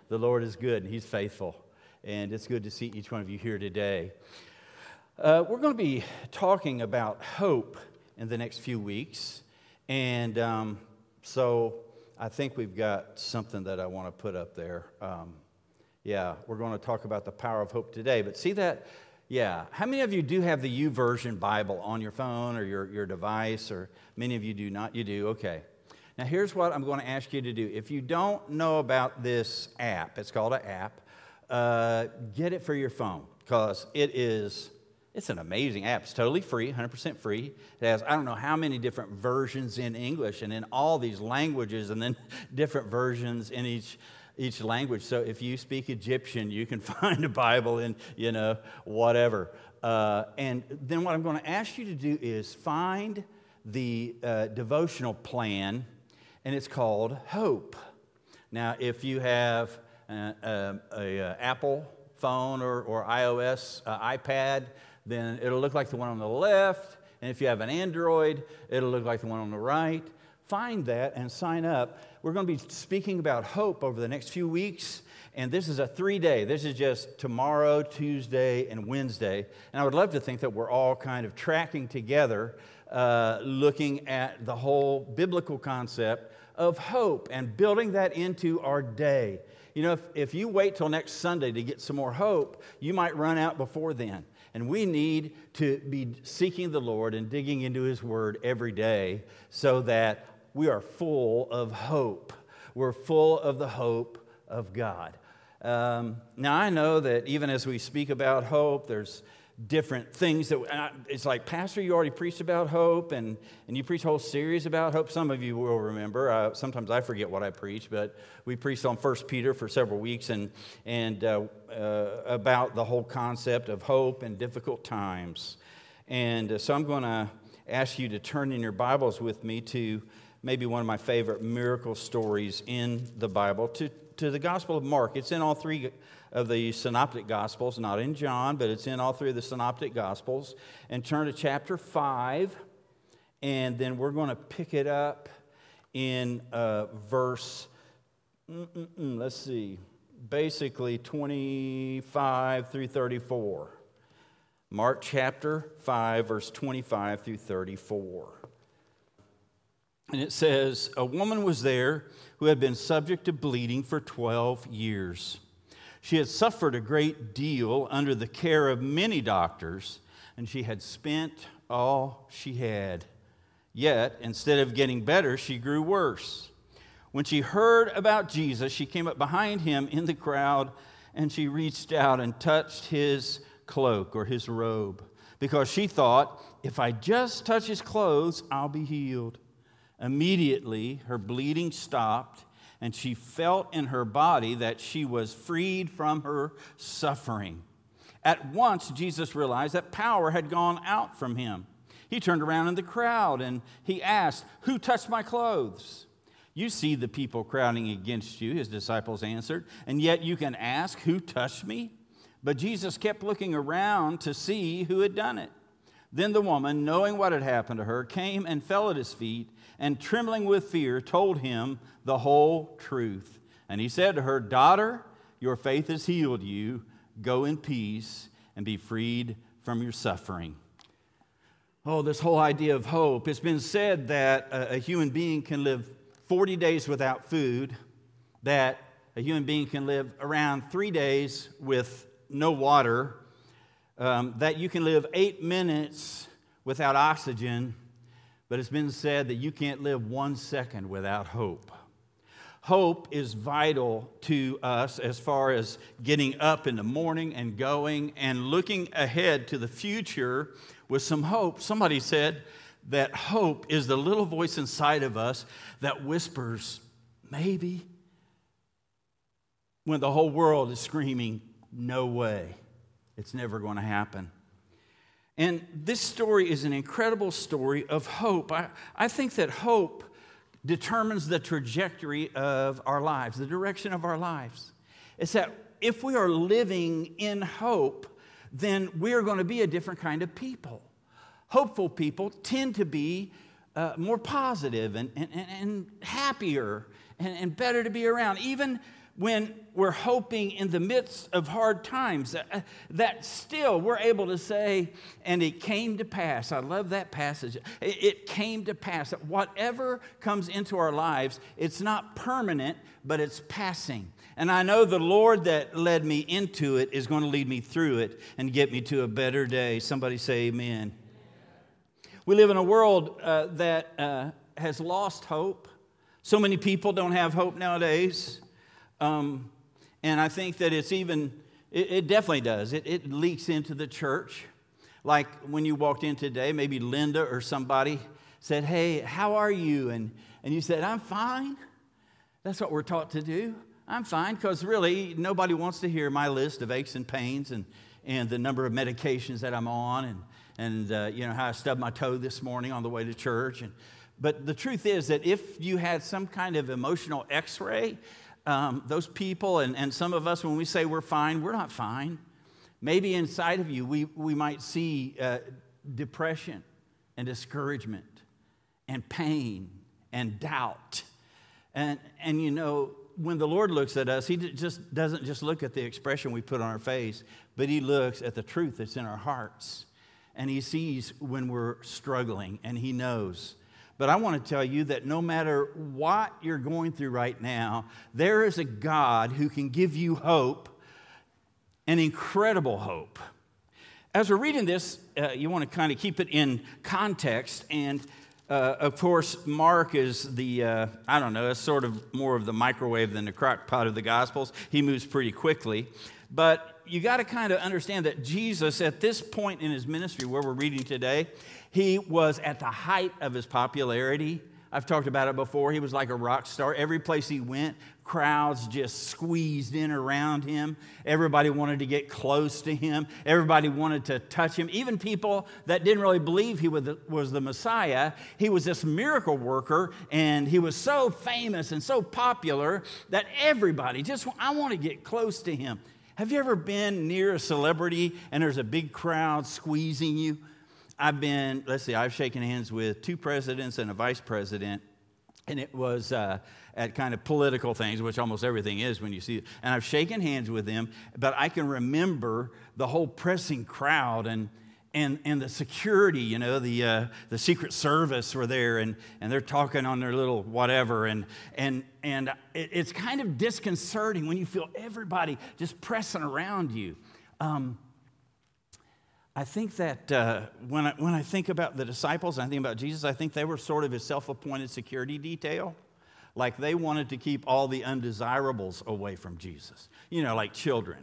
The Lord is good, and He's faithful. And it's good to see each one of you here today. We're going to be talking about hope in the next few weeks. And so I think we've got something that I want to put up there. We're going to talk about the power of hope today. But see that? Yeah. How many of you do have the YouVersion Bible on your phone or your device? Or many of you do not? You do? Okay. Now here's what I'm going to ask you to do. If you don't know about this app, it's called an app, get it for your phone because it's an amazing app. It's totally free, 100% free. It has, I don't know how many different versions in English and in all these languages and then different versions in each language. So if you speak Egyptian, you can find a Bible in, whatever. And then what I'm going to ask you to do is find the devotional plan, and it's called Hope. Now, if you have an Apple phone or iOS iPad, then it'll look like the one on the left. And if you have an Android, it'll look like the one on the right. Find that and sign up. We're going to be speaking about hope over the next few weeks. And this is a 3-day. This is just tomorrow, Tuesday, and Wednesday. And I would love to think that we're all kind of tracking together, looking at the whole biblical concept of hope and building that into our day. If you wait till next Sunday to get some more hope, you might run out before then. And we need to be seeking the Lord and digging into His Word every day so that we are full of hope. We're full of the hope of God. Now, I know that even as we speak about hope, there's different things that it's like, Pastor, you already preached about hope, and you preached a whole series about hope. Some of you will remember. Sometimes I forget what I preach, but we preached on 1 Peter for several weeks and about the whole concept of hope in difficult times. And so I'm going to ask you to turn in your Bibles with me to maybe one of my favorite miracle stories in the Bible, to the Gospel of Mark. It's in all three of the Synoptic Gospels, not in John, but it's in all three of the Synoptic Gospels. And turn to chapter 5, and then we're going to pick it up in verse, basically 25 through 34. Mark chapter 5, verse 25 through 34. And it says, a woman was there who had been subject to bleeding for 12 years. She had suffered a great deal under the care of many doctors, and she had spent all she had. Yet, instead of getting better, she grew worse. When she heard about Jesus, she came up behind him in the crowd, and she reached out and touched his cloak or his robe, because she thought, if I just touch his clothes, I'll be healed. Immediately, her bleeding stopped, and she felt in her body that she was freed from her suffering. At once, Jesus realized that power had gone out from him. He turned around in the crowd, and he asked, who touched my clothes? You see the people crowding against you, his disciples answered, and yet you can ask, who touched me? But Jesus kept looking around to see who had done it. Then the woman, knowing what had happened to her, came and fell at his feet, and trembling with fear, told him the whole truth. And he said to her, daughter, your faith has healed you. Go in peace and be freed from your suffering. Oh, this whole idea of hope. It's been said that a human being can live 40 days without food, that a human being can live around 3 days with no water, that you can live 8 minutes without oxygen, but it's been said that you can't live 1 second without hope. Hope is vital to us as far as getting up in the morning and going and looking ahead to the future with some hope. Somebody said that hope is the little voice inside of us that whispers, maybe, when the whole world is screaming, no way, it's never going to happen. And this story is an incredible story of hope. I think that hope determines the trajectory of our lives, the direction of our lives. It's that if we are living in hope, then we are going to be a different kind of people. Hopeful people tend to be more positive and happier and better to be around. Even when we're hoping in the midst of hard times, that still we're able to say, and it came to pass. I love that passage. It came to pass that whatever comes into our lives, it's not permanent, but it's passing. And I know the Lord that led me into it is going to lead me through it and get me to a better day. Somebody say amen. We live in a world that has lost hope. So many people don't have hope nowadays. And I think that it's even, it definitely does. It leaks into the church. Like when you walked in today, maybe Linda or somebody said, hey, how are you? And you said, I'm fine. That's what we're taught to do. I'm fine, because really nobody wants to hear my list of aches and pains and the number of medications that I'm on and how I stubbed my toe this morning on the way to church. But the truth is that if you had some kind of emotional x-ray, those people and some of us, when we say we're fine, we're not fine. Maybe inside of you, we might see depression and discouragement and pain and doubt. And when the Lord looks at us, he just doesn't just look at the expression we put on our face, but he looks at the truth that's in our hearts. And he sees when we're struggling, and he knows. But I want to tell you that no matter what you're going through right now, there is a God who can give you hope, an incredible hope. As we're reading this, you want to kind of keep it in context. And, of course, Mark is it's sort of more of the microwave than the crock pot of the Gospels. He moves pretty quickly. But you got to kind of understand that Jesus, at this point in his ministry where we're reading today, he was at the height of his popularity. I've talked about it before. He was like a rock star. Every place he went, crowds just squeezed in around him. Everybody wanted to get close to him. Everybody wanted to touch him. Even people that didn't really believe he was the Messiah. He was this miracle worker, and he was so famous and so popular that everybody I want to get close to him. Have you ever been near a celebrity and there's a big crowd squeezing you? I've shaken hands with 2 presidents and a vice president, and it was at kind of political things, which almost everything is when you see it. And I've shaken hands with them, but I can remember the whole pressing crowd and the security, the Secret Service were there, and they're talking on their little whatever, and it's kind of disconcerting when you feel everybody just pressing around you. I think that when I think about the disciples and I think about Jesus, I think they were sort of his self-appointed security detail. Like they wanted to keep all the undesirables away from Jesus. Like children.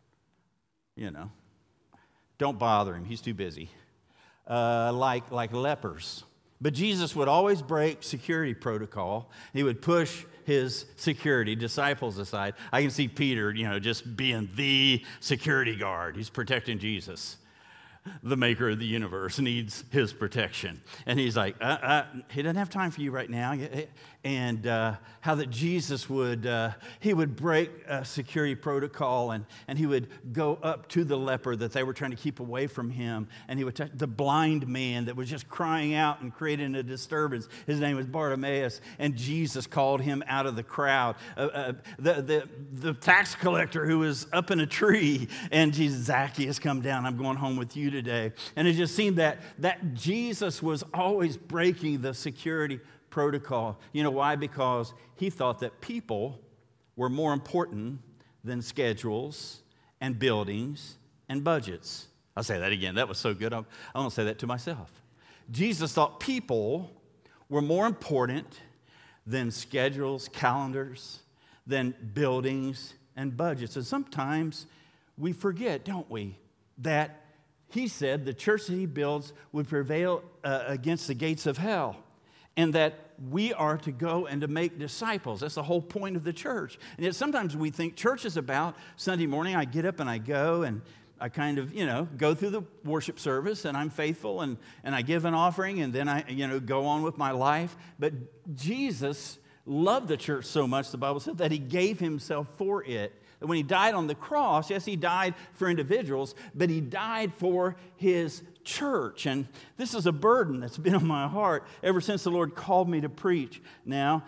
Don't bother him. He's too busy. Like lepers. But Jesus would always break security protocol. He would push his security disciples aside. I can see Peter, just being the security guard. He's protecting Jesus. The maker of the universe needs his protection. And he's like, he doesn't have time for you right now. And how that Jesus he would break security protocol and he would go up to the leper that they were trying to keep away from him. And he would touch the blind man that was just crying out and creating a disturbance. His name was Bartimaeus. And Jesus called him out of the crowd. The tax collector who was up in a tree. And Jesus, Zacchaeus, come down. I'm going home with you today. And it just seemed that Jesus was always breaking the security protocol. You know why? Because he thought that people were more important than schedules and buildings and budgets. I'll say that again. That was so good. I want to say that to myself. Jesus thought people were more important than schedules, calendars, than buildings and budgets. And sometimes we forget, don't we, that he said the church that he builds would prevail against the gates of hell. And that we are to go and to make disciples. That's the whole point of the church. And yet sometimes we think church is about Sunday morning, I get up and I go and I kind of, go through the worship service and I'm faithful and I give an offering and then I, go on with my life. But Jesus loved the church so much, the Bible said, that he gave himself for it. That when he died on the cross, yes, he died for individuals, but he died for his church. And this is a burden that's been on my heart ever since the Lord called me to preach. Now,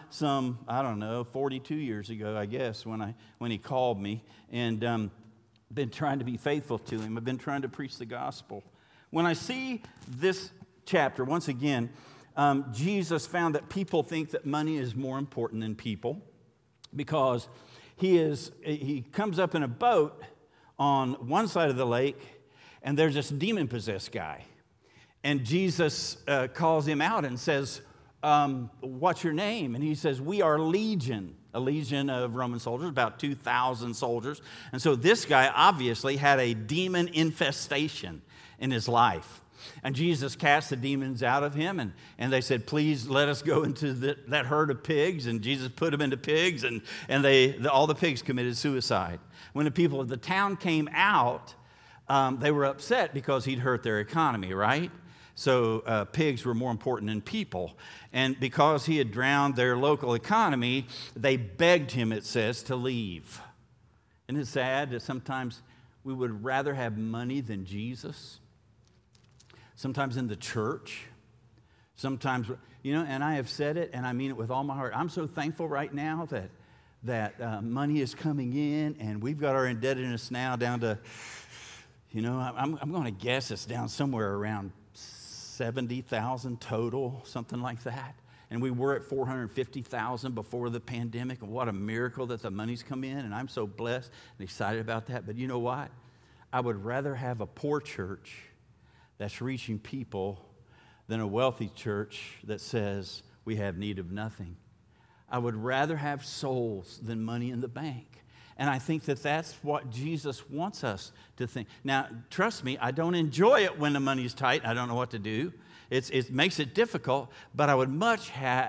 42 years ago, I guess, when he called me. And been trying to be faithful to him. I've been trying to preach the gospel. When I see this chapter, once again, Jesus found that people think that money is more important than people, because he comes up in a boat on one side of the lake, and there's this demon-possessed guy. And Jesus calls him out and says, what's your name? And he says, we are Legion. A legion of Roman soldiers, about 2,000 soldiers. And so this guy obviously had a demon infestation in his life. And Jesus cast the demons out of him, and they said, please let us go into that herd of pigs. And Jesus put them into pigs, and all the pigs committed suicide. When the people of the town came out, they were upset because he'd hurt their economy, right? So pigs were more important than people. And because he had drowned their local economy, they begged him, it says, to leave. Isn't it sad that sometimes we would rather have money than Jesus? Sometimes in the church. Sometimes, and I have said it, and I mean it with all my heart. I'm so thankful right now that money is coming in, and we've got our indebtedness now down to, I'm going to guess it's down somewhere around 70,000 total, something like that. And we were at 450,000 before the pandemic. And what a miracle that the money's come in. And I'm so blessed and excited about that. But you know what? I would rather have a poor church that's reaching people than a wealthy church that says we have need of nothing. I would rather have souls than money in the bank. And I think that that's what Jesus wants us to think. Now, trust me, I don't enjoy it when the money's tight. I don't know what to do. It makes it difficult. But I would much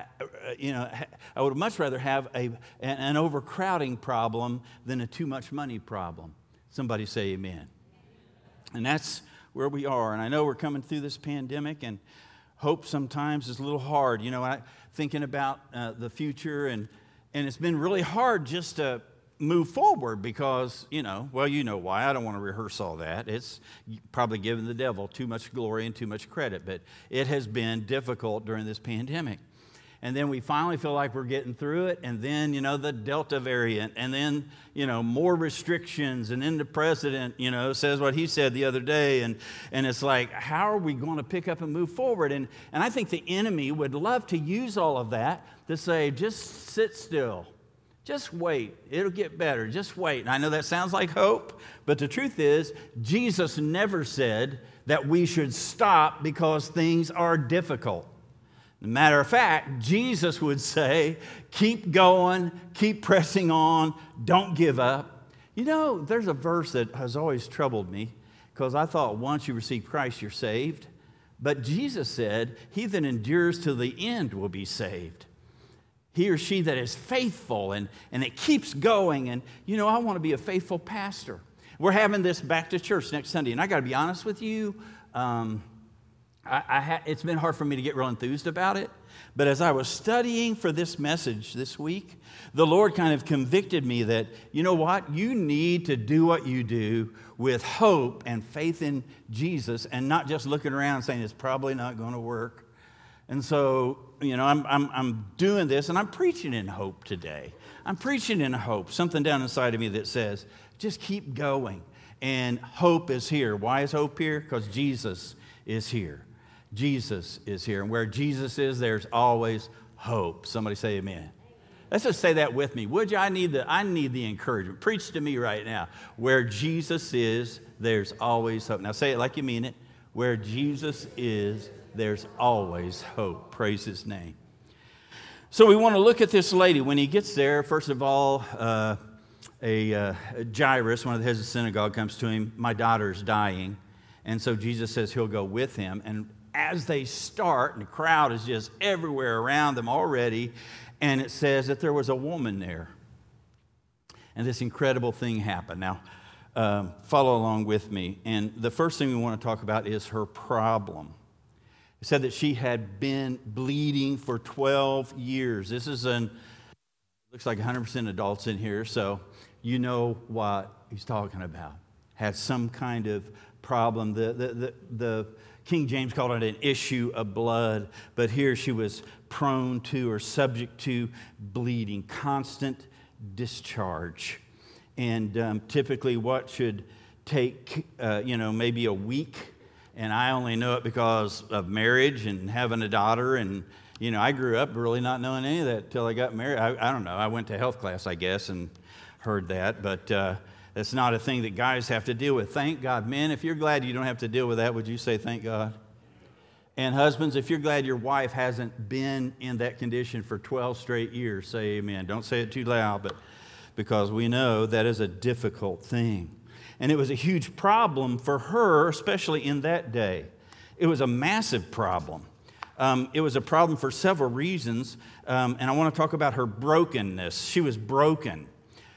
rather have an overcrowding problem than a too much money problem. Somebody say amen. And that's where we are. And I know we're coming through this pandemic, and hope sometimes is a little hard. Thinking about the future, and it's been really hard just to move forward because, you know why. I don't want to rehearse all that. It's probably giving the devil too much glory and too much credit, but it has been difficult during this pandemic. And then we finally feel like we're getting through it, and then, the Delta variant, and then, more restrictions, and then the president, says what he said the other day, and it's like, how are we going to pick up and move forward? And I think the enemy would love to use all of that to say, just sit still. Just wait. It'll get better. Just wait. And I know that sounds like hope, but the truth is, Jesus never said that we should stop because things are difficult. As a matter of fact, Jesus would say, keep going, keep pressing on, don't give up. There's a verse that has always troubled me because I thought once you receive Christ, you're saved. But Jesus said, he that endures to the end will be saved. He or she that is faithful and it keeps going. And, I want to be a faithful pastor. We're having this back to church next Sunday. And I got to be honest with you, it's been hard for me to get real enthused about it. But as I was studying for this message this week, the Lord kind of convicted me that, you know what? You need to do what you do with hope and faith in Jesus and not just looking around saying it's probably not going to work. And so, I'm doing this, and I'm preaching in hope today. I'm preaching in hope, something down inside of me that says, just keep going. And hope is here. Why is hope here? Because Jesus is here. Jesus is here. And where Jesus is, there's always hope. Somebody say amen. Let's just say that with me. Would you? I need the encouragement. Preach to me right now. Where Jesus is, there's always hope. Now say it like you mean it. Where Jesus is, there's always hope. Praise his name. So we want to look at this lady. When he gets there, first of all, Jairus, one of the heads of the synagogue, comes to him. My daughter's dying. And so Jesus says he'll go with him. And as they start, and the crowd is just everywhere around them already, and it says that there was a woman there. And this incredible thing happened. Now, follow along with me. And the first thing we want to talk about is her problem. It said that she had been bleeding for 12 years. This is an Looks like 100% adults in here, so you know what he's talking about. Had some kind of problem. The King James called it an issue of blood, but here she was prone to or subject to bleeding, constant discharge. And typically what should take, maybe a week, and I only know it because of marriage and having a daughter, and I grew up really not knowing any of that until I got married. I don't know. I went to health class, I guess, and heard that, but that's not a thing that guys have to deal with. Thank God. Men, if you're glad you don't have to deal with that, would you say thank God? And husbands, if you're glad your wife hasn't been in that condition for 12 straight years, say amen. Don't say it too loud, but because we know that is a difficult thing. And it was a huge problem for her, especially in that day. It was a massive problem. It was a problem for several reasons, and I want to talk about her brokenness. She was broken.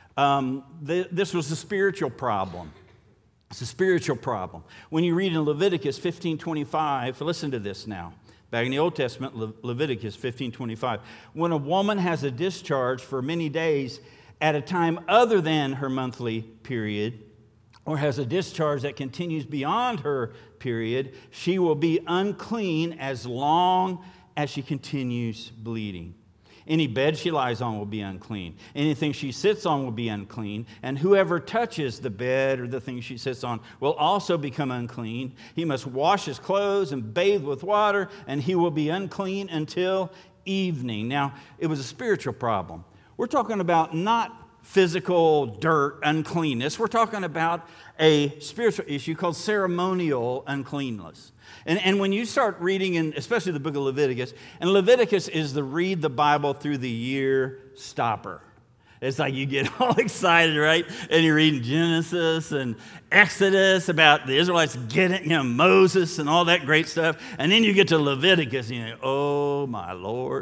This was a spiritual problem. It's a spiritual problem. When you read in Leviticus 15:25, listen to this now. Back in the Old Testament, Leviticus 15:25, when a woman has a discharge for many days at a time other than her monthly period, or has a discharge that continues beyond her period, she will be unclean as long as she continues bleeding. Any bed she lies on will be unclean. Anything she sits on will be unclean. And whoever touches the bed or the thing she sits on will also become unclean. He must wash his clothes and bathe with water, and he will be unclean until evening. Now, it was a spiritual problem. We're talking about not physical dirt uncleanness. We're talking about a spiritual issue called ceremonial uncleanness. And when you start reading, in especially the book of Leviticus, and Leviticus is the read the Bible through the year stopper. It's like you get all excited, right? And you're reading Genesis and Exodus about the Israelites getting, Moses and all that great stuff. And then you get to Leviticus and oh my Lord.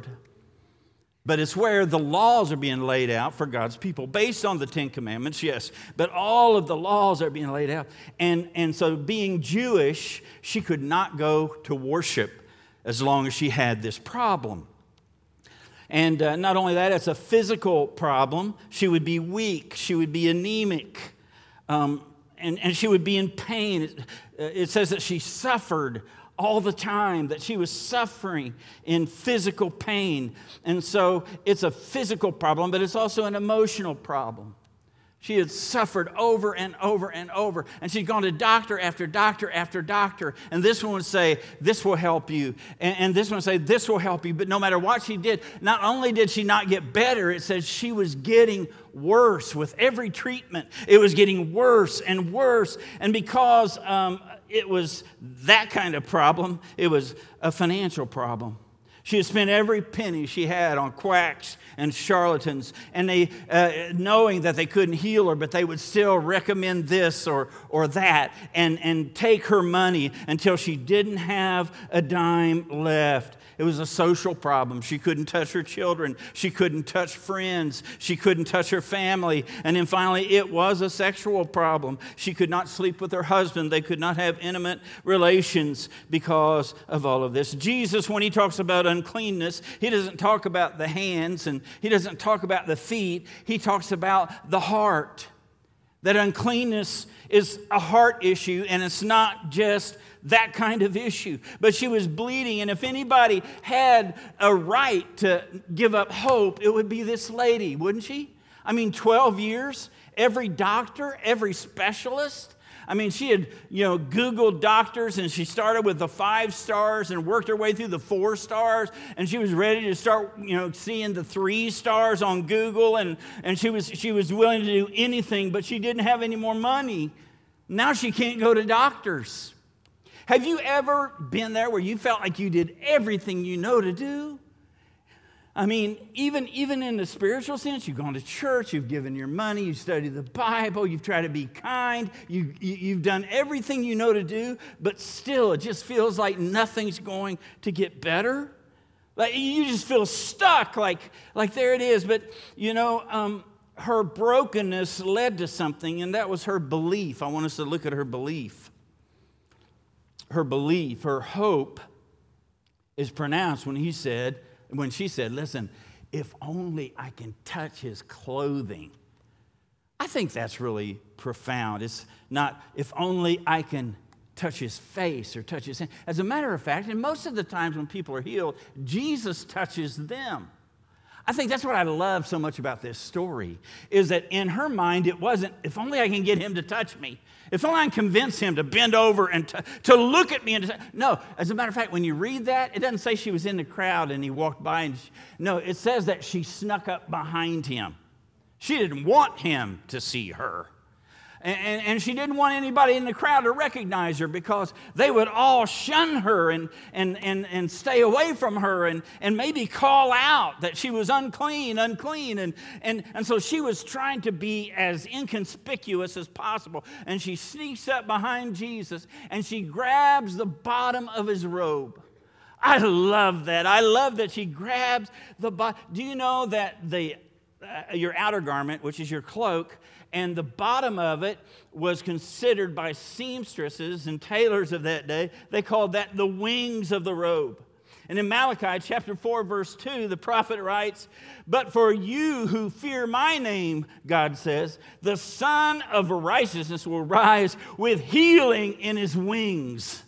But it's where the laws are being laid out for God's people based on the Ten Commandments, yes. But all of the laws are being laid out. And so being Jewish, she could not go to worship as long as she had this problem. And not only that, it's a physical problem. She would be weak. She would be anemic. And she would be in pain. It says that she suffered all the time, that she was suffering in physical pain. And so it's a physical problem, but it's also an emotional problem. She had suffered over and over and over. And she'd gone to doctor after doctor after doctor. And this one would say, this will help you. And this one would say, this will help you. But no matter what she did, not only did she not get better, it says she was getting worse with every treatment. It was getting worse and worse. And because it was that kind of problem, it was a financial problem. She had spent every penny she had on quacks and charlatans, and they, knowing that they couldn't heal her, but they would still recommend this or that and take her money until she didn't have a dime left. It was a social problem. She couldn't touch her children. She couldn't touch friends. She couldn't touch her family. And then finally, it was a sexual problem. She could not sleep with her husband. They could not have intimate relations because of all of this. Jesus, when he talks about uncleanness, he doesn't talk about the hands and he doesn't talk about the feet. He talks about the heart. That uncleanness is a heart issue, and it's not just that kind of issue. But she was bleeding, and if anybody had a right to give up hope, it would be this lady, wouldn't she? 12 years, every doctor, every specialist. She had, Googled doctors, and she started with the 5 stars and worked her way through the 4 stars, and she was ready to start, seeing the 3 stars on Google, and she was willing to do anything, but she didn't have any more money. Now she can't go to doctors. Have you ever been there where you felt like you did everything you know to do? Even in the spiritual sense, you've gone to church, you've given your money, you've studied the Bible, you've tried to be kind, you've done everything you know to do, but still it just feels like nothing's going to get better. Like you just feel stuck, like there it is. But, her brokenness led to something, and that was her belief. I want us to look at her belief. Her belief, her hope is pronounced when she said, listen, if only I can touch his clothing. I think that's really profound. It's not, if only I can touch his face or touch his hand. As a matter of fact, and most of the times when people are healed, Jesus touches them. I think that's what I love so much about this story, is that in her mind, it wasn't, if only I can get him to touch me. If only I can convince him to bend over and to look at me. No, as a matter of fact, when you read that, it doesn't say she was in the crowd and he walked by. No, it says that she snuck up behind him. She didn't want him to see her. And she didn't want anybody in the crowd to recognize her because they would all shun her and stay away from her and maybe call out that she was unclean. And so she was trying to be as inconspicuous as possible. And she sneaks up behind Jesus and she grabs the bottom of his robe. I love that. I love that she grabs the bottom. Do you know that your outer garment, which is your cloak, and the bottom of it was considered by seamstresses and tailors of that day, they called that the wings of the robe. And in Malachi chapter 4, verse 2, the prophet writes, "But for you who fear my name," God says, "the Son of righteousness will rise with healing in his wings."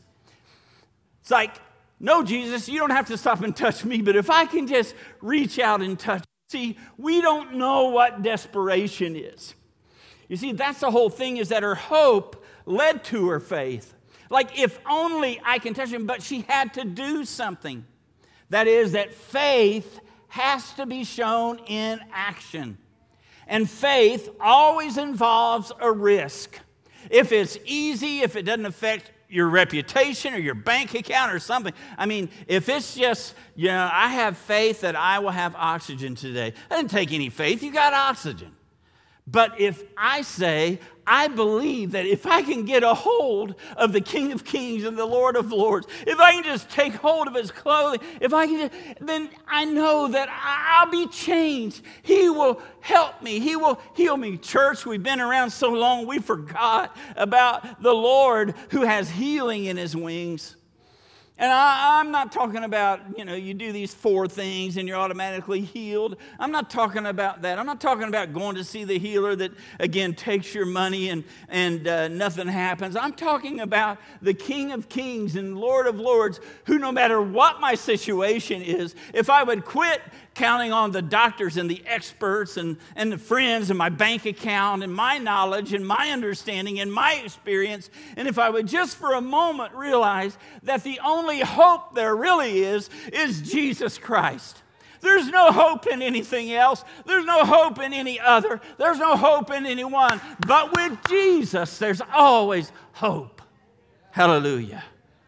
It's like, no, Jesus, you don't have to stop and touch me, but if I can just reach out and touch. See, we don't know what desperation is. You see, that's the whole thing, is that her hope led to her faith. Like, if only I can touch him, but she had to do something. That is, that faith has to be shown in action. And faith always involves a risk. If it's easy, if it doesn't affect your reputation or your bank account or something. I mean, if it's just, I have faith that I will have oxygen today. That doesn't take any faith. You got oxygen. But if I say, I believe that if I can get a hold of the King of Kings and the Lord of Lords, if I can just take hold of his clothing, then I know that I'll be changed. He will help me. He will heal me. Church, we've been around so long, we forgot about the Lord who has healing in his wings. And I'm not talking about, you do these 4 things and you're automatically healed. I'm not talking about that. I'm not talking about going to see the healer that, again, takes your money and nothing happens. I'm talking about the King of Kings and Lord of Lords, who no matter what my situation is, if I would quit counting on the doctors and the experts and the friends and my bank account and my knowledge and my understanding and my experience, and if I would just for a moment realize that the only hope there really is Jesus Christ. There's no hope in anything else. There's no hope in any other. There's no hope in anyone. But with Jesus, there's always hope. Hallelujah.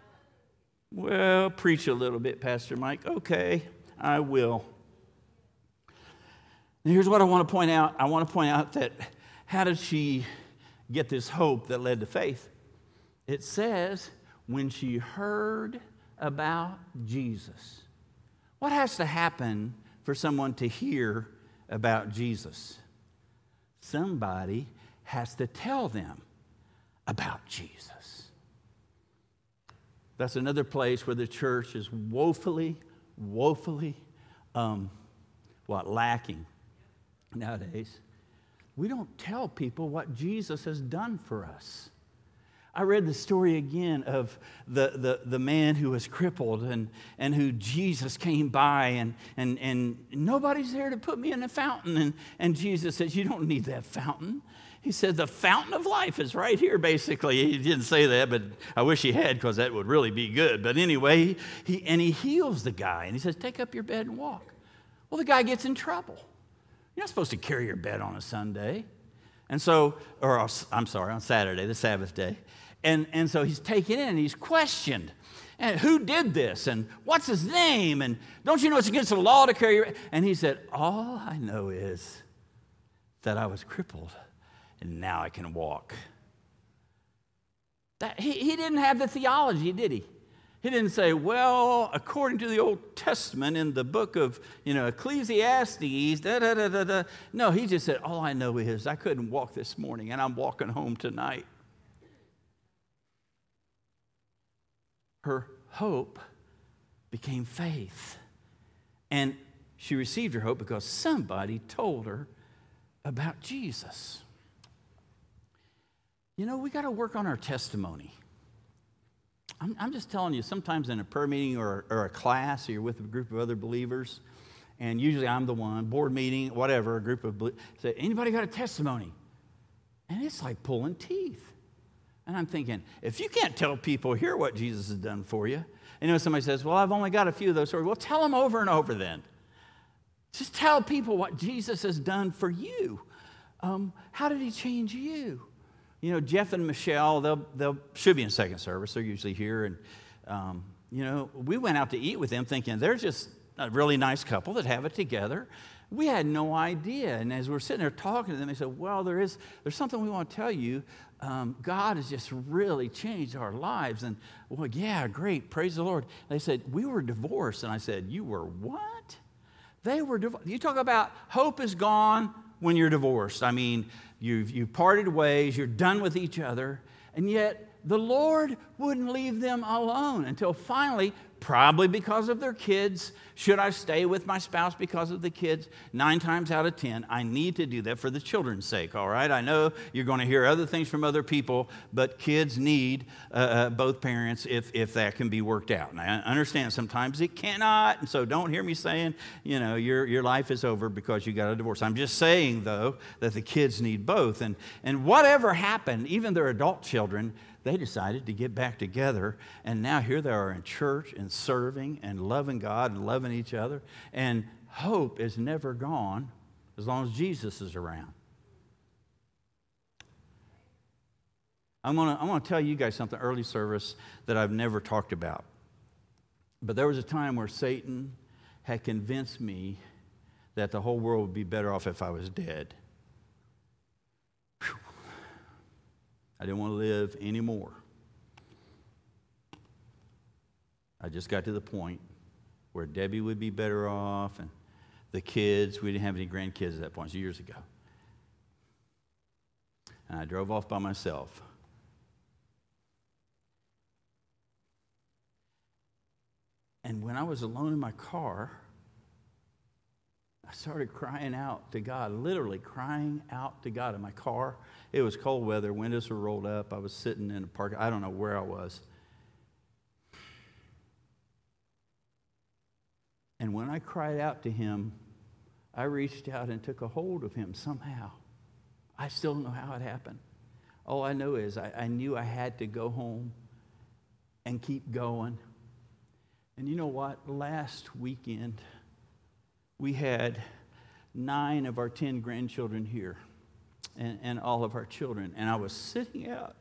Well, preach a little bit, Pastor Mike. Okay, I will. Now, here's what I want to point out. I want to point out that how did she get this hope that led to faith? It says, when she heard about Jesus. What has to happen for someone to hear about Jesus? Somebody has to tell them about Jesus. That's another place where the church is woefully lacking nowadays. We don't tell people what Jesus has done for us. I read the story again of the man who was crippled and who Jesus came by and nobody's there to put me in a fountain. And Jesus says, you don't need that fountain. He said, the fountain of life is right here, basically. He didn't say that, but I wish he had, because that would really be good. But anyway, he heals the guy. And he says, take up your bed and walk. Well, the guy gets in trouble. You're not supposed to carry your bed on a Sunday. And so, on Saturday, the Sabbath day. And so he's taken in and he's questioned. And who did this? And what's his name? And don't you know it's against the law to carry your bed? And he said, all I know is that I was crippled and now I can walk. He didn't have the theology, did he? He didn't say, well, according to the Old Testament in the book of, Ecclesiastes, da-da-da-da-da. No, he just said, all I know is I couldn't walk this morning and I'm walking home tonight. Her hope became faith. And She received her hope because somebody told her about Jesus. You know, we got to work on our testimony. I'm just telling you, sometimes in a prayer meeting or a class, or you're with a group of other believers, and usually I'm the one, board meeting, whatever, a group of say, anybody got a testimony? And it's like pulling teeth. And I'm thinking, if you can't tell people here what Jesus has done for you, and somebody says, well, I've only got a few of those stories. Well, tell them over and over then. Just tell people what Jesus has done for you. How did he change you? You know, Jeff and Michelle, they'll should be in second service. They're usually here. And, we went out to eat with them thinking they're just a really nice couple that have it together. We had no idea. And as we're sitting there talking to them, they said, well, there's something we want to tell you. God has just really changed our lives. And, well, yeah, great. Praise the Lord. They said, we were divorced. And I said, you were what? They were divorced. You talk about hope is gone when you're divorced. I mean, you've parted ways, you're done with each other, and yet the Lord wouldn't leave them alone until finally, probably because of their kids. Should I stay with my spouse because of the kids? 9 times out of 10, I need to do that for the children's sake, all right? I know you're going to hear other things from other people, but kids need both parents if that can be worked out. And I understand sometimes it cannot, and so don't hear me saying, your life is over because you got a divorce. I'm just saying, though, that the kids need both. And whatever happened, even their adult children, they decided to get back together, and now here they are in church and serving and loving God and loving each other. And hope is never gone as long as Jesus is around. I'm gonna tell you guys something early service that I've never talked about. But there was a time where Satan had convinced me that the whole world would be better off if I was dead. I didn't want to live anymore. I just got to the point where Debbie would be better off and the kids, we didn't have any grandkids at that point, years ago. And I drove off by myself. And when I was alone in my car, I started crying out to God, literally crying out to God in my car. It was cold weather, windows were rolled up. I was sitting in a park. I don't know where I was. And when I cried out to him, I reached out and took a hold of him somehow. I still don't know how it happened. All I know is I knew I had to go home and keep going. And you know what? Last weekend, we had 9 of our 10 grandchildren here and all of our children. And I was sitting out.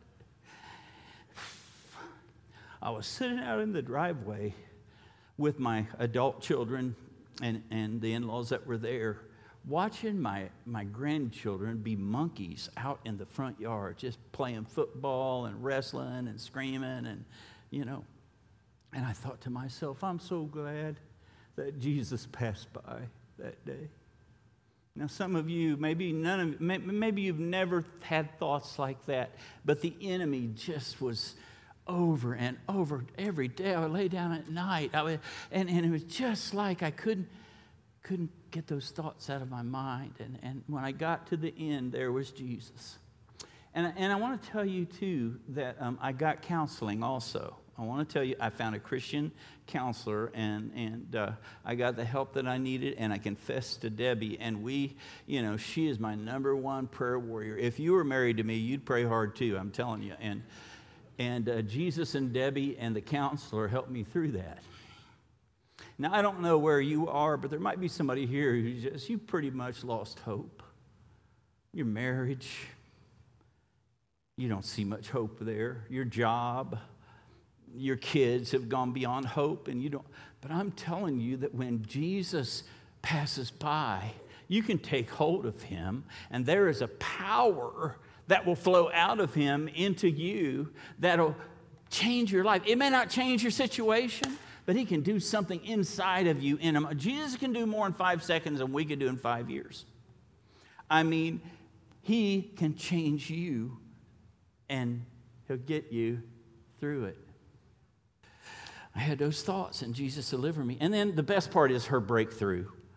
In the driveway with my adult children and the in-laws that were there, watching my grandchildren be monkeys out in the front yard, just playing football and wrestling and screaming and, And I thought to myself, I'm so glad that Jesus passed by that day. Now, some of you, maybe you've never had thoughts like that, but the enemy just was over and over every day. I would lay down at night, and it was just like I couldn't get those thoughts out of my mind. And when I got to the end, there was Jesus. And I want to tell you, too, that I got counseling also. I want to tell you, I found a Christian counselor, and I got the help that I needed, and I confessed to Debbie, and she is my number one prayer warrior. If you were married to me, you'd pray hard too, I'm telling you. And Jesus and Debbie and the counselor helped me through that. Now, I don't know where you are, but there might be somebody here you pretty much lost hope. Your marriage, you don't see much hope there. Your job, your kids have gone beyond hope, and you don't. But I'm telling you that when Jesus passes by, you can take hold of him, and there is a power that will flow out of him into you that'll change your life. It may not change your situation, but he can do something inside of you. Jesus can do more in 5 seconds than we could do in 5 years. I mean, he can change you, and he'll get you through it. I had those thoughts, and Jesus delivered me. And then the best part is her breakthrough.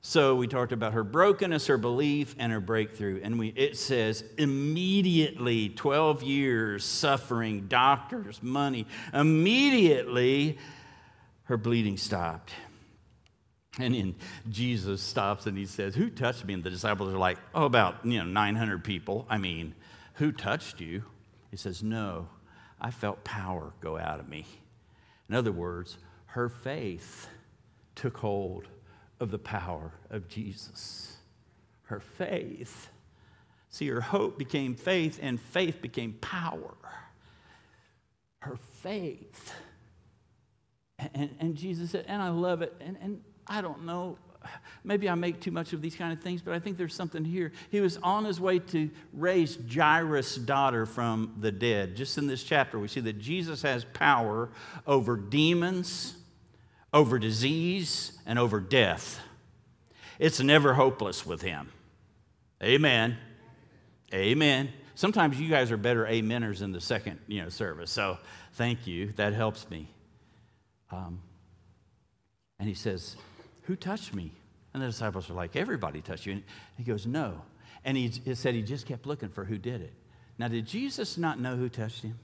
So we talked about her brokenness, her belief, and her breakthrough. And it says immediately, 12 years, suffering, doctors, money. Immediately, her bleeding stopped. And then Jesus stops and he says, who touched me? And the disciples are like, about 900 people. I mean, who touched you? He says, no, I felt power go out of me. In other words, her faith took hold of the power of Jesus. Her faith. See, her hope became faith, and faith became power. Her faith. And Jesus said, and I love it, and I don't know, maybe I make too much of these kind of things, but I think there's something here. He was on his way to raise Jairus' daughter from the dead. Just in this chapter, we see that Jesus has power over demons, over disease, and over death. It's never hopeless with him. Amen. Amen. Sometimes you guys are better ameners in the second service, so thank you. That helps me. And he says, who touched me? And the disciples are like, everybody touched you. And he goes, no. And he said he just kept looking for who did it. Now, did Jesus not know who touched him?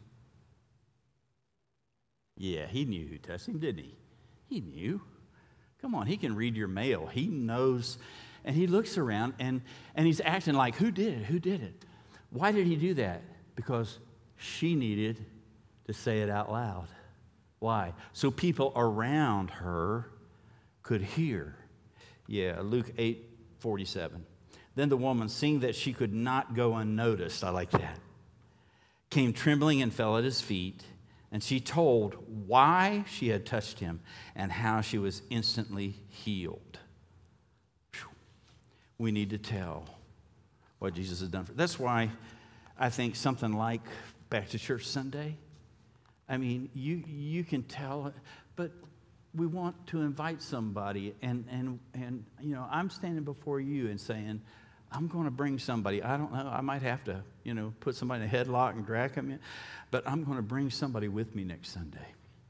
Yeah, he knew who touched him, didn't he? He knew. Come on, he can read your mail. He knows. And he looks around, and he's acting like, who did it? Who did it? Why did he do that? Because she needed to say it out loud. Why? So people around her could hear. Yeah, Luke 8:47. Then the woman, seeing that she could not go unnoticed, I like that, came trembling and fell at his feet. And she told why she had touched him and how she was instantly healed. Whew. We need to tell what Jesus has done for us. That's why I think something like Back to Church Sunday, I mean, you can tell, but we want to invite somebody. And I'm standing before you and saying, I'm going to bring somebody. I don't know. I might have to, put somebody in a headlock and drag them in. But I'm going to bring somebody with me next Sunday.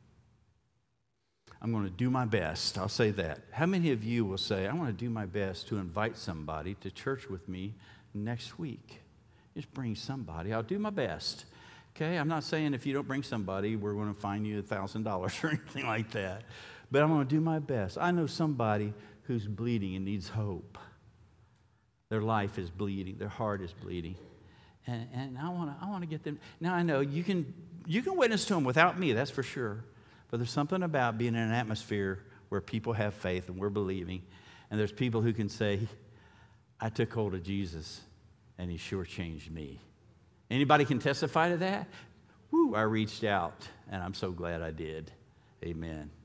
I'm going to do my best. I'll say that. How many of you will say, I want to do my best to invite somebody to church with me next week? Just bring somebody. I'll do my best. Okay? I'm not saying if you don't bring somebody, we're going to fine you $1,000 or anything like that. But I'm going to do my best. I know somebody who's bleeding and needs hope. Their life is bleeding. Their heart is bleeding. And I want to get them. Now, I know you can witness to them without me, that's for sure. But there's something about being in an atmosphere where people have faith and we're believing. And there's people who can say, I took hold of Jesus and he sure changed me. Anybody can testify to that? Woo, I reached out and I'm so glad I did. Amen.